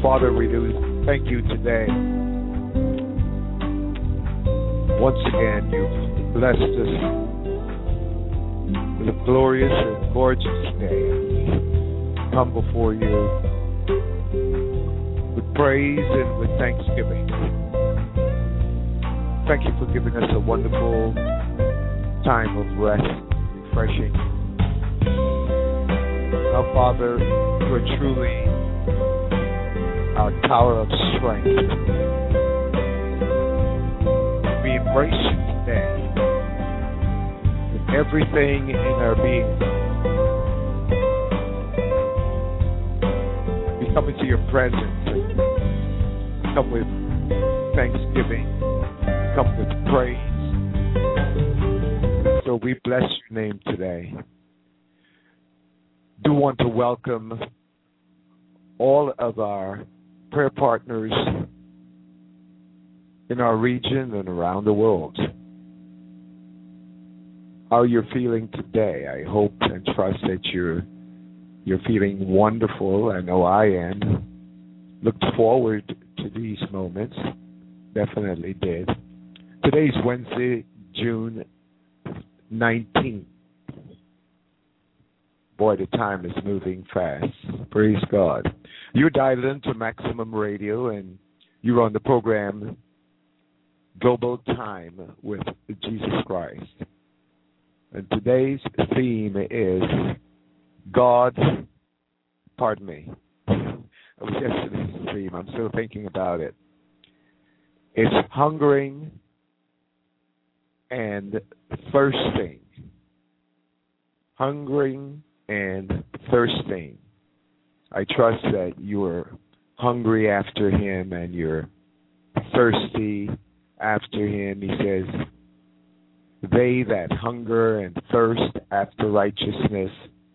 Father, we do thank you today. Once again, you've blessed us with a glorious and gorgeous day. We come before you with praise and with thanksgiving. Thank you for giving us a wonderful time of rest, refreshing. Now, Father, you are truly our tower of strength. We embrace you today with everything in our being. We come into your presence and come with thanksgiving, come with praise. So we bless your name today. Do want to welcome all of our prayer partners in our region and around the world. How you're feeling today? I hope and trust that you're feeling wonderful. I know I am. Looked forward to these moments. Definitely did. Today's Wednesday, June 19th. Boy, the time is moving fast. Praise God. You're dialed into Maximum Radio, and you're on the program Global Time with Jesus Christ. And today's theme is God, pardon me. It was yesterday's theme. I'm still thinking about it. It's hungering and thirsting. Hungering and thirsting. I trust that you're hungry after him and you're thirsty after him. He says, they that hunger and thirst after righteousness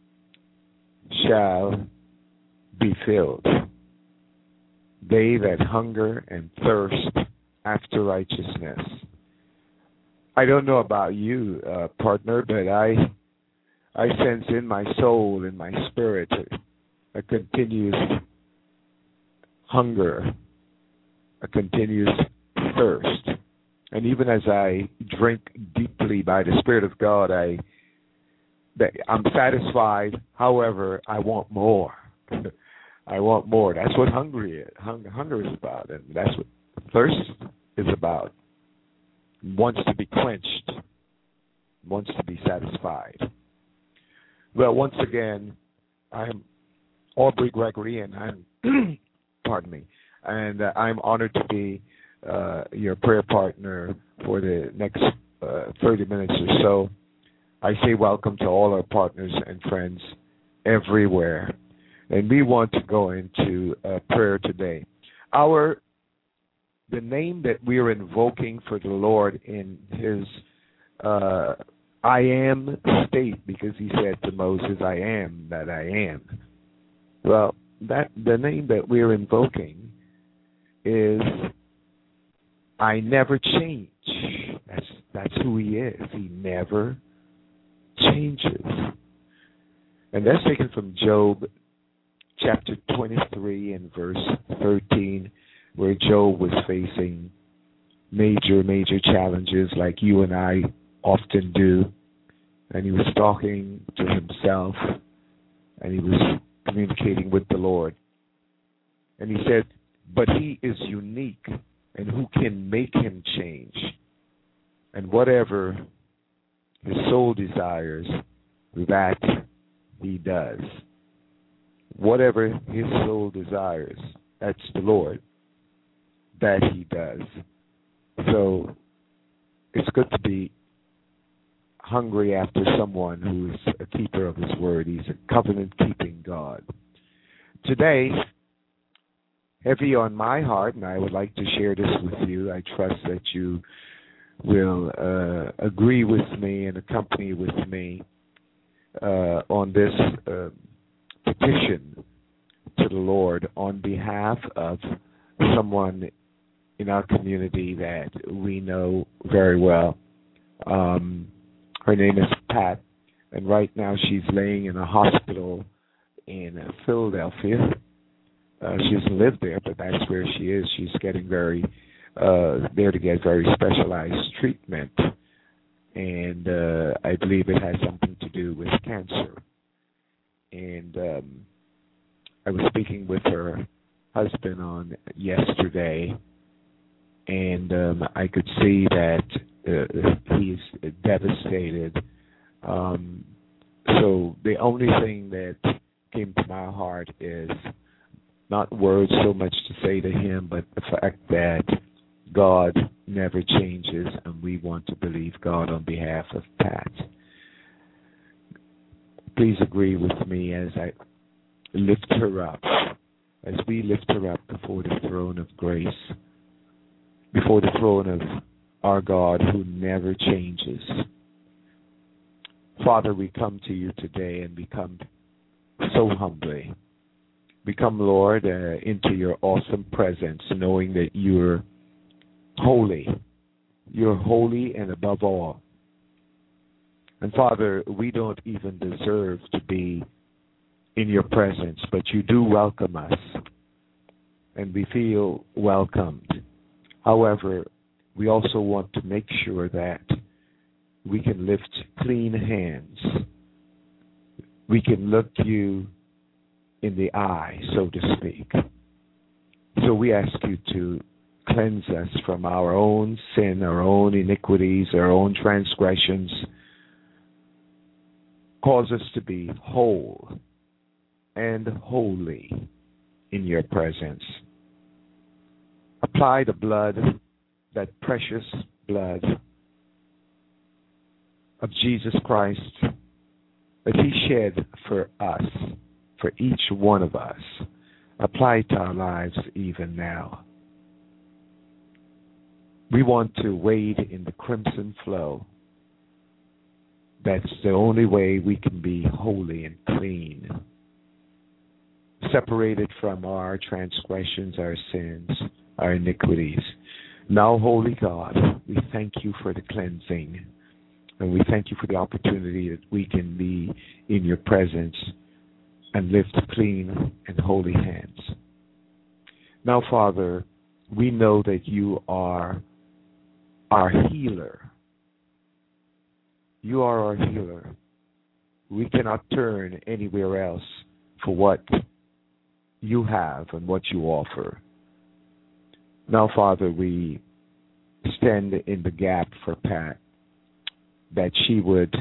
shall be filled. They that hunger and thirst after righteousness. I don't know about you, partner, but I sense in my soul, in my spirit, a continuous hunger, a continuous thirst. And even as I drink deeply by the Spirit of God, I'm satisfied. However, I want more. I want more. That's what hunger is about, and that's what thirst is about. Wants to be quenched, wants to be satisfied. Well, once again, I'm Aubrey Gregory, and I'm, pardon me, and I'm honored to be your prayer partner for the next 30 minutes or so. I say welcome to all our partners and friends everywhere, and we want to go into prayer today. The name that we are invoking for the Lord in His I am state, because he said to Moses, I am that I am. Well, the name that we're invoking is I never change. That's who he is. He never changes. And that's taken from Job chapter 23 and verse 13, where Job was facing major challenges like you and I often do, and he was talking to himself, and he was communicating with the Lord. And he said, but he is unique, and who can make him change? And whatever his soul desires, that he does. Whatever his soul desires, that's the Lord, that he does. So it's good to be hungry after someone who is a keeper of his word. He's a covenant-keeping God. Today, heavy on my heart, and I would like to share this with you. I trust that you will agree with me and accompany with me on this petition to the Lord on behalf of someone in our community that we know very well. Her name is Pat, and right now she's laying in a hospital in Philadelphia. She doesn't live there, but that's where she is. She's getting there to get very specialized treatment. And I believe it has something to do with cancer. And I was speaking with her husband on yesterday, and I could see that he's devastated. So the only thing that came to my heart is not words so much to say to him, but the fact that God never changes, and we want to believe God on behalf of Pat. Please agree with me as I lift her up, as we lift her up before the throne of grace, before the throne of our God who never changes. Father, we come to you today and we come so humbly. We come, Lord, into your awesome presence, knowing that you're holy. You're holy and above all. And Father, we don't even deserve to be in your presence, but you do welcome us, and we feel welcomed. However, we also want to make sure that we can lift clean hands. We can look you in the eye, so to speak. So we ask you to cleanse us from our own sin, our own iniquities, our own transgressions. Cause us to be whole and holy in your presence. Apply the blood, that precious blood of Jesus Christ that he shed for us, for each one of us. Apply it to our lives even now. We want to wade in the crimson flow. That's the only way we can be holy and clean, separated from our transgressions, our sins, our iniquities. Now, holy God, we thank you for the cleansing, and we thank you for the opportunity that we can be in your presence and lift clean and holy hands. Now, Father, we know that you are our healer. You are our healer. We cannot turn anywhere else for what you have and what you offer. Now, Father, we stand in the gap for Pat, that she would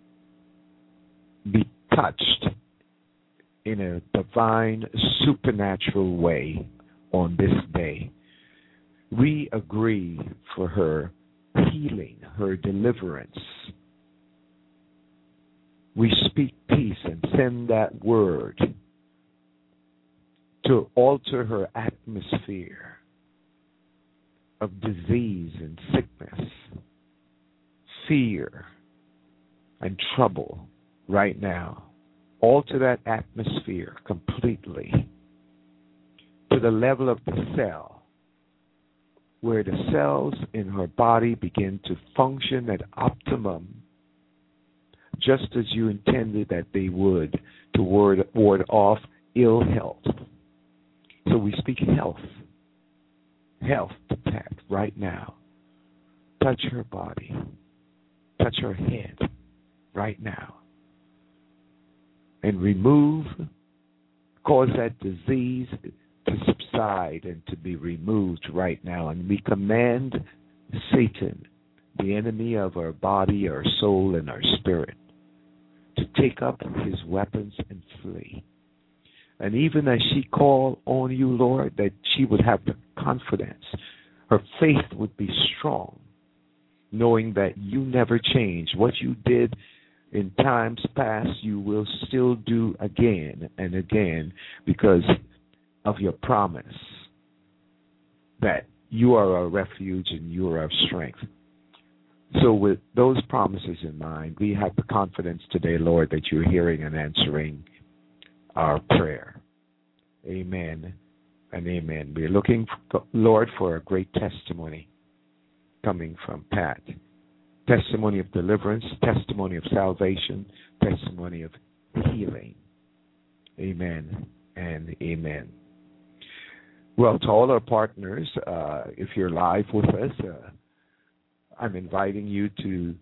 be touched in a divine, supernatural way on this day. We agree for her healing, her deliverance. We speak peace and send that word to alter her atmosphere of disease and sickness, fear and trouble right now. Alter that atmosphere completely to the level of the cell, where the cells in her body begin to function at optimum, just as you intended that they would, to ward off ill health. So we speak health to Pat right now. Touch her body. Touch her head right now. And cause that disease to subside and to be removed right now. And we command Satan, the enemy of our body, our soul, and our spirit, to take up his weapons and flee. And even as she called on you, Lord, that she would have the confidence, her faith would be strong, knowing that you never change. What you did in times past, you will still do again and again, because of your promise that you are our refuge and you are our strength. So with those promises in mind, we have the confidence today, Lord, that you're hearing and answering our prayer. Amen and amen. We're looking, Lord, for a great testimony coming from Pat. Testimony of deliverance, testimony of salvation, testimony of healing. Amen and amen. Well, to all our partners, if you're live with us, I'm inviting you to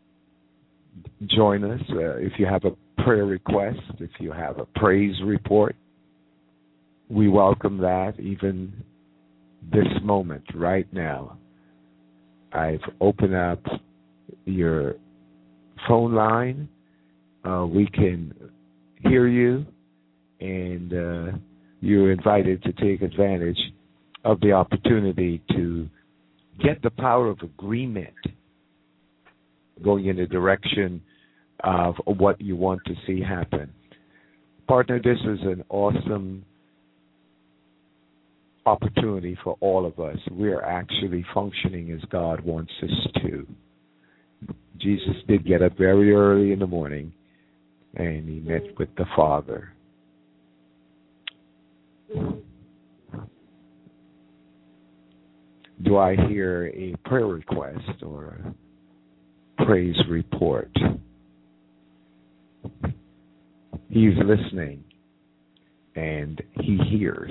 join us. If you have a prayer request, if you have a praise report, we welcome that even this moment, right now. I've opened up your phone line. We can hear you, and you're invited to take advantage of the opportunity to get the power of agreement going in the direction of what you want to see happen. Partner, this is an awesome opportunity for all of us. We're actually functioning as God wants us to. Jesus did get up very early in the morning, and he met with the Father. Do I hear a prayer request or a praise report? He's listening, and he hears.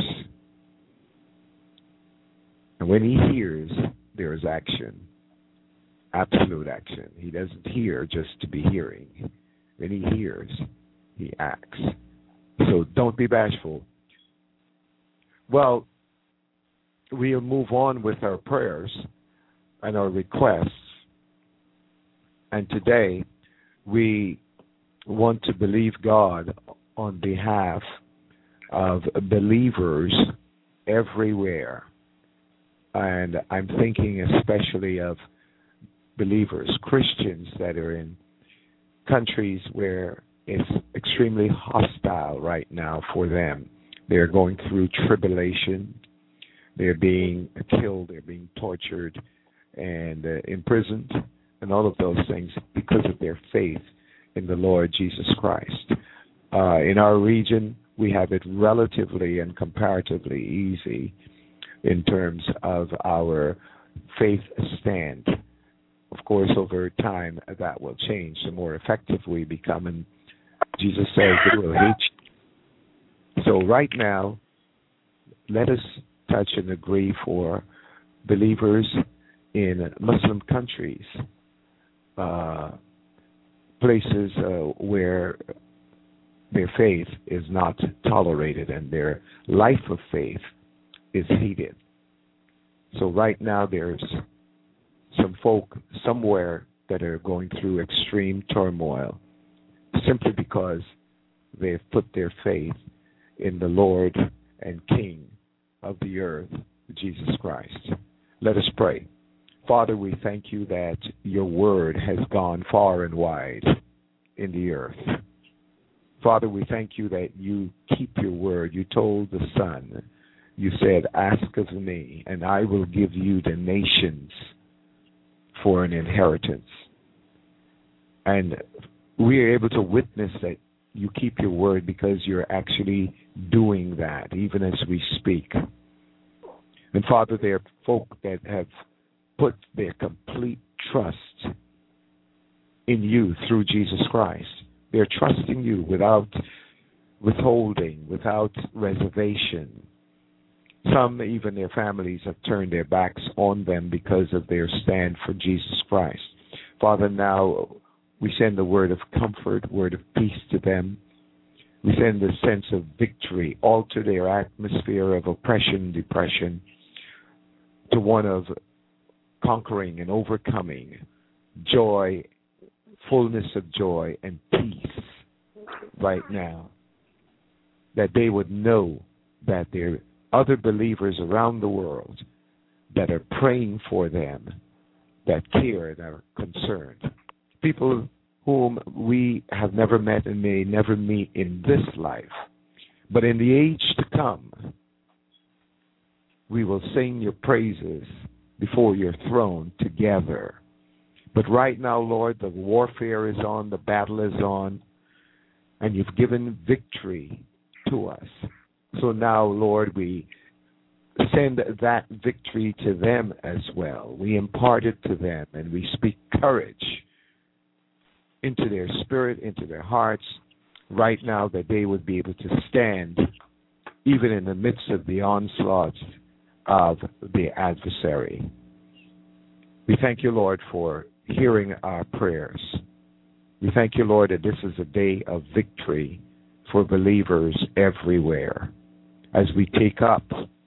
And when he hears, there is action, absolute action. He doesn't hear just to be hearing. When he hears, he acts. So don't be bashful. Well, we'll move on with our prayers and our requests. And today, we want to believe God on behalf of believers everywhere. And I'm thinking especially of believers, Christians that are in countries where it's extremely hostile right now for them. They're going through tribulation. They're being killed. They're being tortured and imprisoned and all of those things because of their faith in the Lord Jesus Christ. In our region, we have it relatively and comparatively easy in terms of our faith stand. Of course, over time, that will change. The more effective we become, and Jesus says they will hate you. So right now, let us touch and agree for believers in Muslim countries, places where their faith is not tolerated and their life of faith is hated. So right now there's some folk somewhere that are going through extreme turmoil simply because they've put their faith in the Lord and King of the earth, Jesus Christ. Let us pray. Father, we thank you that your word has gone far and wide in the earth. Father, we thank you that you keep your word. You told the Son, you said, ask of me, and I will give you the nations for an inheritance. And we are able to witness that you keep your word because you're actually doing that, even as we speak. And Father, there are folk that have put their complete trust in you through Jesus Christ. They're trusting you without withholding, without reservation. Some, even their families, have turned their backs on them because of their stand for Jesus Christ. Father, now we send the word of comfort, word of peace to them. We send a sense of victory, alter their atmosphere of oppression, depression, to one of conquering and overcoming, joy, fullness of joy and peace right now. That they would know that there are other believers around the world that are praying for them, that care and are concerned. People whom we have never met and may never meet in this life. But in the age to come, we will sing your praises before your throne together. But right now, Lord, the warfare is on, the battle is on, and you've given victory to us. So now, Lord, we send that victory to them as well. We impart it to them, and we speak courage into their spirit, into their hearts, right now, that they would be able to stand even in the midst of the onslaughts of the adversary. We thank you, Lord, for hearing our prayers. We thank you, Lord, that this is a day of victory for believers everywhere as we take up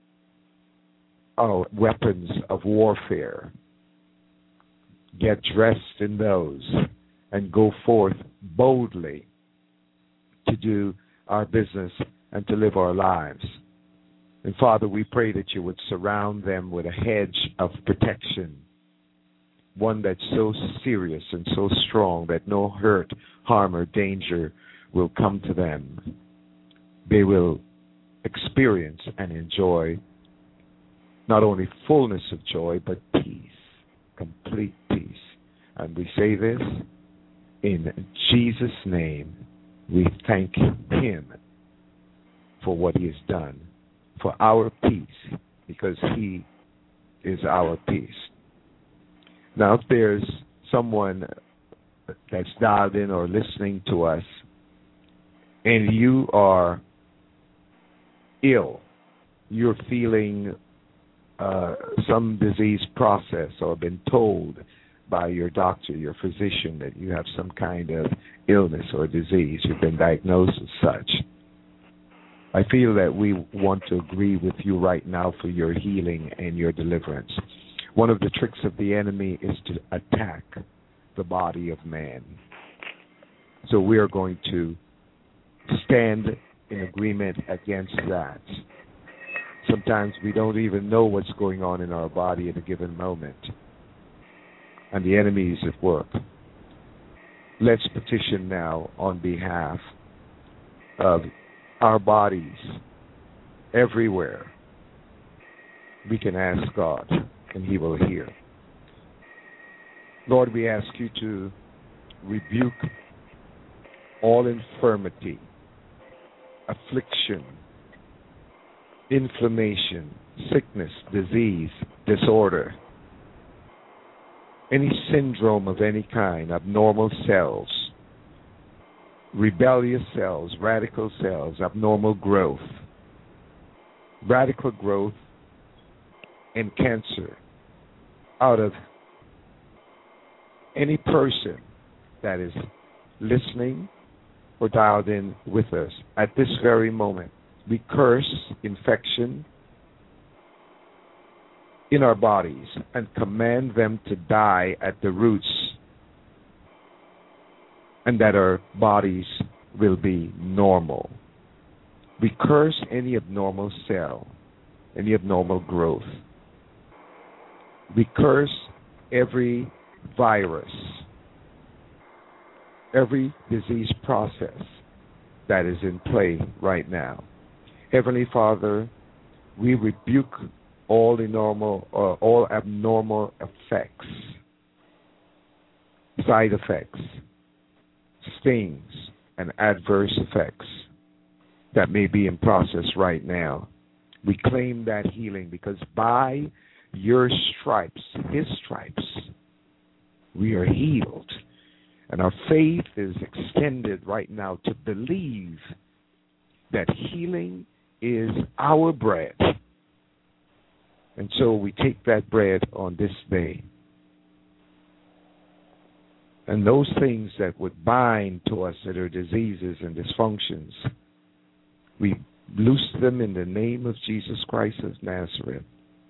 our weapons of warfare, get dressed in those, and go forth boldly to do our business and to live our lives. And Father, we pray that you would surround them with a hedge of protection, one that's so serious and so strong that no hurt, harm, or danger will come to them. They will experience and enjoy not only fullness of joy, but peace, complete peace. And we say this in Jesus' name. We thank him for what he has done, for our peace, because he is our peace. Now, if there's someone that's dialed in or listening to us, and you are ill, you're feeling some disease process, or been told by your doctor, your physician, that you have some kind of illness or disease, you've been diagnosed as such, I feel that we want to agree with you right now for your healing and your deliverance. One of the tricks of the enemy is to attack the body of man. So we are going to stand in agreement against that. Sometimes we don't even know what's going on in our body at a given moment, and the enemy is at work. Let's petition now on behalf of our bodies everywhere. We can ask God, and he will hear. Lord, we ask you to rebuke all infirmity, affliction, inflammation, sickness, disease, disorder, any syndrome of any kind, abnormal cells, rebellious cells, radical cells, abnormal growth, radical growth, and cancer out of any person that is listening or dialed in with us at this very moment. We curse infection in our bodies and command them to die at the roots, and that our bodies will be normal. We curse any abnormal cell, any abnormal growth. We curse every virus, every disease process that is in play right now. Heavenly Father, we rebuke all abnormal effects, side effects, stings, and adverse effects that may be in process right now. We claim that healing because by your stripes, his stripes, we are healed. And our faith is extended right now to believe that healing is our bread. And so we take that bread on this day. And those things that would bind to us that are diseases and dysfunctions, we loose them in the name of Jesus Christ of Nazareth.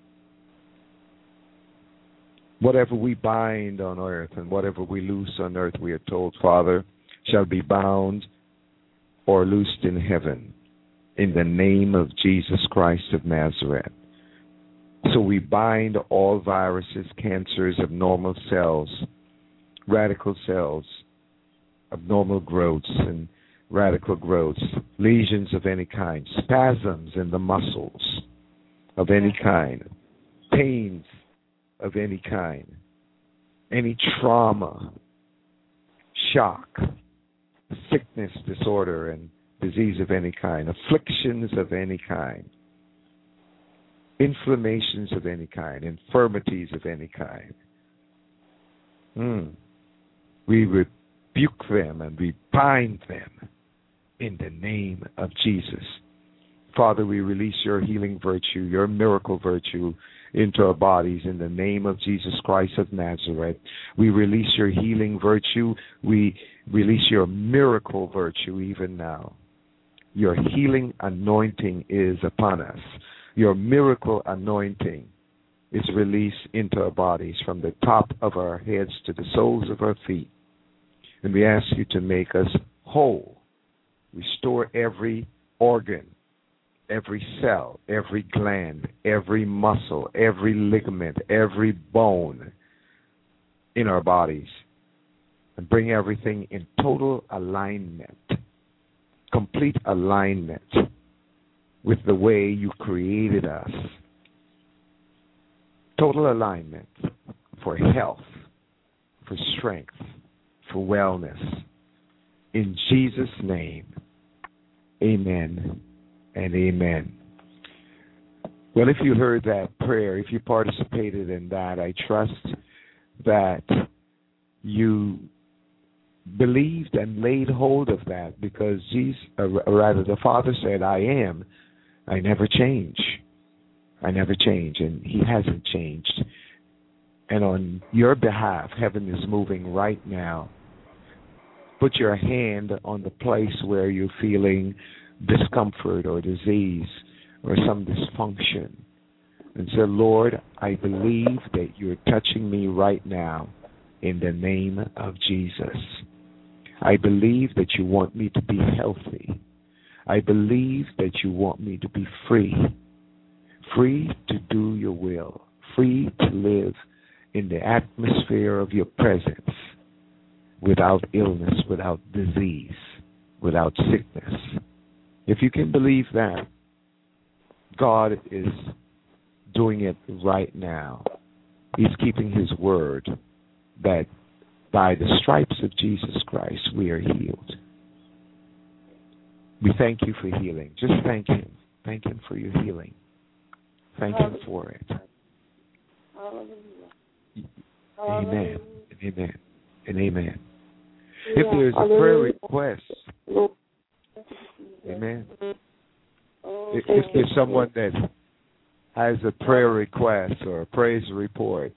Whatever we bind on earth and whatever we loose on earth, we are told, Father, shall be bound or loosed in heaven in the name of Jesus Christ of Nazareth. So we bind all viruses, cancers, abnormal cells, radical cells, abnormal growths and radical growths, lesions of any kind, spasms in the muscles of any kind, pains of any kind, any trauma, shock, sickness, disorder, and disease of any kind, afflictions of any kind, inflammations of any kind, infirmities of any kind. We rebuke them and we bind them in the name of Jesus. Father, we release your healing virtue, your miracle virtue into our bodies in the name of Jesus Christ of Nazareth. We release your healing virtue. We release your miracle virtue even now. Your healing anointing is upon us. Your miracle anointing is released into our bodies from the top of our heads to the soles of our feet. And we ask you to make us whole. Restore every organ, every cell, every gland, every muscle, every ligament, every bone in our bodies, and bring everything in total alignment, complete alignment with the way you created us. Total alignment for health, for strength, for wellness. In Jesus' name, amen and amen. Well, if you heard that prayer, if you participated in that, I trust that you believed and laid hold of that, because Jesus, or rather the Father said, I am. I never change. I never change, and he hasn't changed. And on your behalf, heaven is moving right now. Put your hand on the place where you're feeling discomfort or disease or some dysfunction, and say, Lord, I believe that you're touching me right now in the name of Jesus. I believe that you want me to be healthy. I believe that you want me to be free to do your will, free to live in the atmosphere of your presence without illness, without disease, without sickness. If you can believe that, God is doing it right now. He's keeping his word that by the stripes of Jesus Christ we are healed. We thank you for healing. Just thank him. Thank him for your healing. Thank him for it. Amen. Amen. And amen. If there's a prayer request, amen. If there's someone that has a prayer request or a praise report,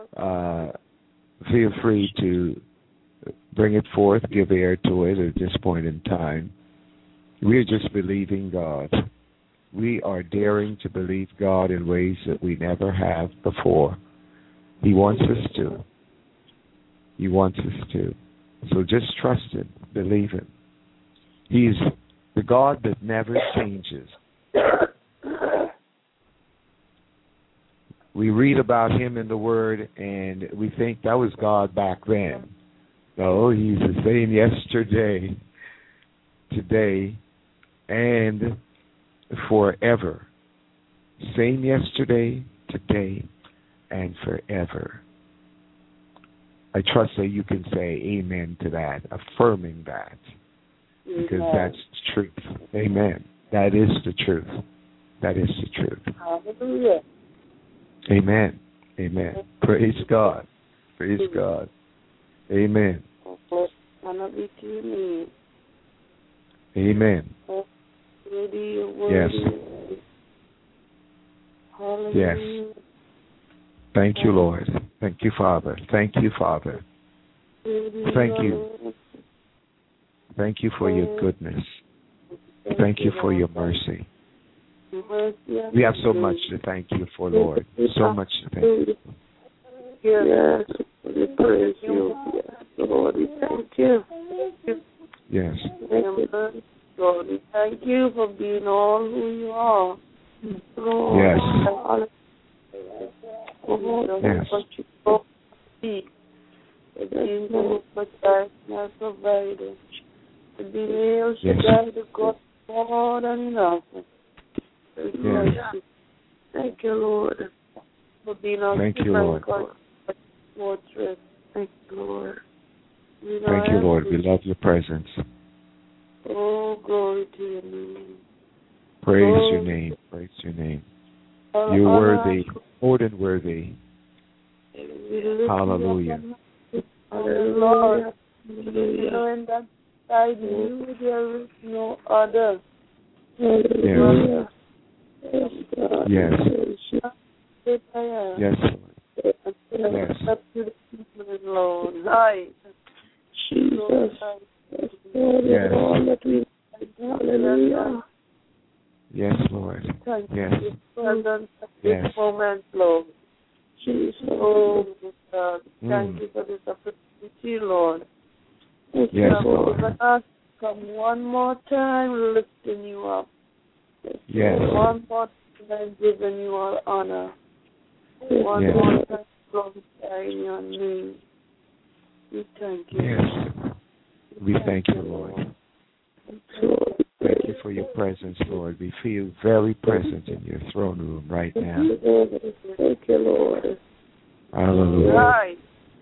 feel free to bring it forth, give air to it at this point in time. We're just believing God. We are daring to believe God in ways that we never have before. He wants us to. He wants us to. So just trust him. Believe him. He's the God that never changes. We read about him in the Word, and we think that was God back then. No, he's the same yesterday, today, and forever. Same yesterday, today, and forever. I trust that you can say amen to that, affirming that, because that's the truth. Amen. That is the truth. That is the truth. Hallelujah. Amen. Amen. Praise God. Praise God. Amen. Amen. Yes. Yes. Thank you, Lord. Thank you, Father. Thank you, Father. Thank you. Thank you for your goodness. Thank you for your mercy. We have so much to thank you for, Lord. So much to thank you for. Yes, we praise you. Yes, Lord, we thank you. Yes. Lord, we thank you for being all who you are. Lord, yes. Yes. The God more than enough. Yes. Thank you, Lord, for being our Thank you, Lord. Fortress. Thank you, Lord. Thank you, Lord. We love your presence. Oh, glory to your name. Praise your name. Praise your name. You're worthy, more than worthy. Hallelujah. Hallelujah. Hallelujah. Beside you, there is no other. Yes. Yes. Yes. Yes. Lord. Hi. Jesus. Yes. Hallelujah. Yes, Lord. Thank Yes. you for this Yes. moment, Lord. Jesus. Oh, God. Thank you for this opportunity, Lord. Yes, Lord. Us come one more time lifting you up. Yes. One more time giving you all honor. One Yes. more time glorifying your name. We thank you. Yes. We thank you, Lord. Thank you for your presence, Lord. We feel very present in your throne room right now. Thank you, Lord. Hallelujah. Right.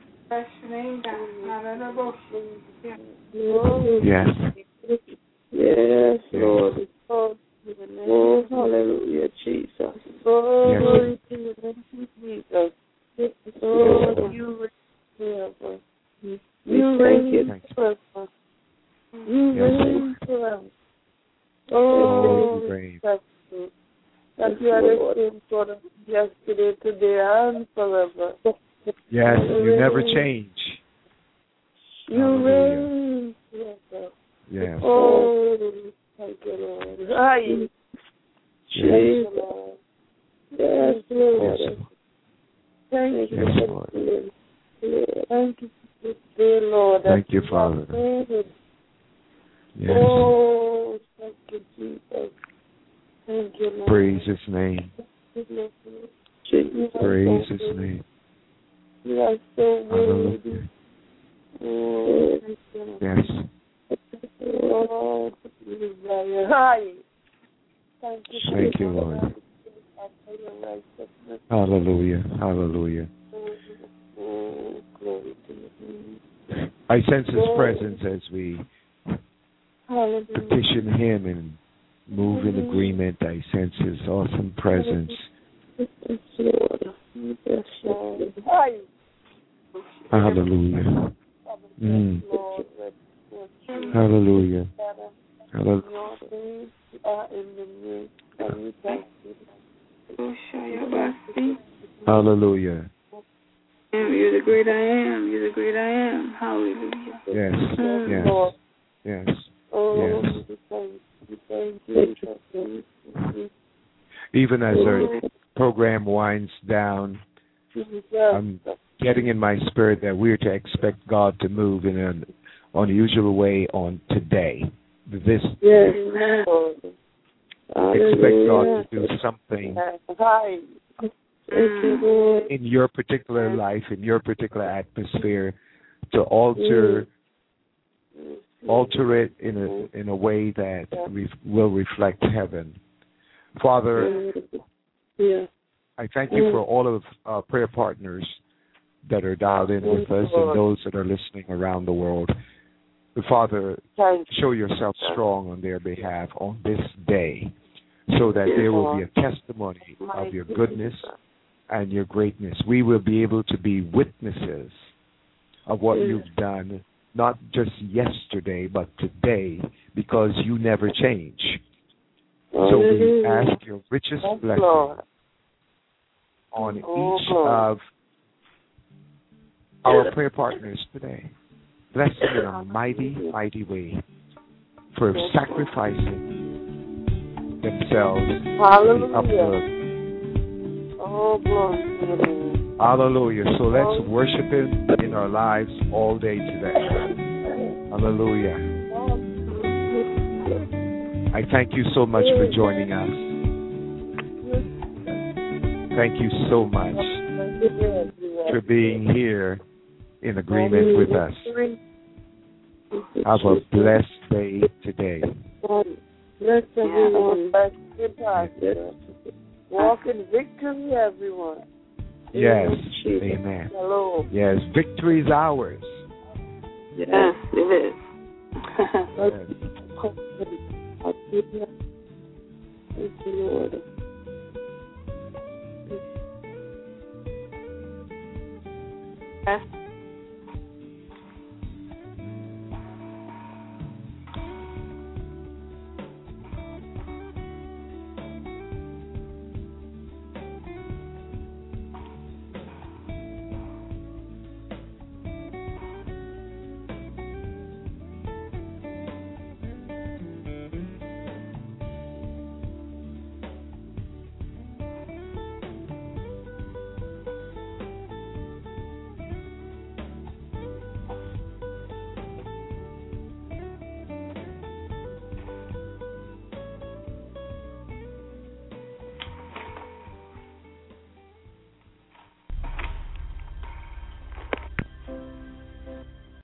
Yes. Yes, Lord. Oh, hallelujah, Jesus. Oh, Jesus. Oh, you reign forever. You reign forever. You reign forever. Oh, that you are the same God of yesterday, today, and forever. Yes, you never change. You reign forever. Yes. Oh, thank you, Lord. Hi. Yes. Lord. Yes, Lord. Yes. Thank you. Yes, Lord. Thank you for this day, Lord. Thank you, Father. Yes. Oh, thank you, Jesus. Thank you, Lord. Praise His name. Praise His name. You are so worthy. Hallelujah. Oh, Yes. oh, hi. Thank you, Thank you, Lord. Hallelujah. Hallelujah. Oh, glory to you. I sense His presence as we Hallelujah. petition Him and move in agreement. I sense His awesome presence. Yes, Lord. Yes, Lord. Hi. Hallelujah. Hallelujah. Hallelujah. Hallelujah. You're the great I am. You're the great I am. Hallelujah. Yes. Yes. Yes. Oh, Yes. Even as our program winds down, I'm getting in my spirit that we're to expect God to move in an unusual way on today. Expect God to do something in your particular life, in your particular atmosphere, to alter it in a way that will reflect heaven. Father, I thank you for all of our prayer partners that are dialed in with us and those that are listening around the world. Father, show yourself strong on their behalf on this day so that there will be a testimony of your goodness and your greatness. We will be able to be witnesses of what you've done, not just yesterday, but today, because you never change. So we ask your richest blessing on each of our prayer partners today. Bless them in a mighty, mighty way for sacrificing themselves to be uplifted. Oh, glory to the Lord. Hallelujah. So let's worship Him in our lives all day today. Hallelujah. I thank you so much for joining us. Thank you so much for being here in agreement with us. Have a blessed day today. Bless everyone. Walk in victory, everyone. Yes. Amen. Hello. Yes. Victory is ours. Yes, it is. Yes.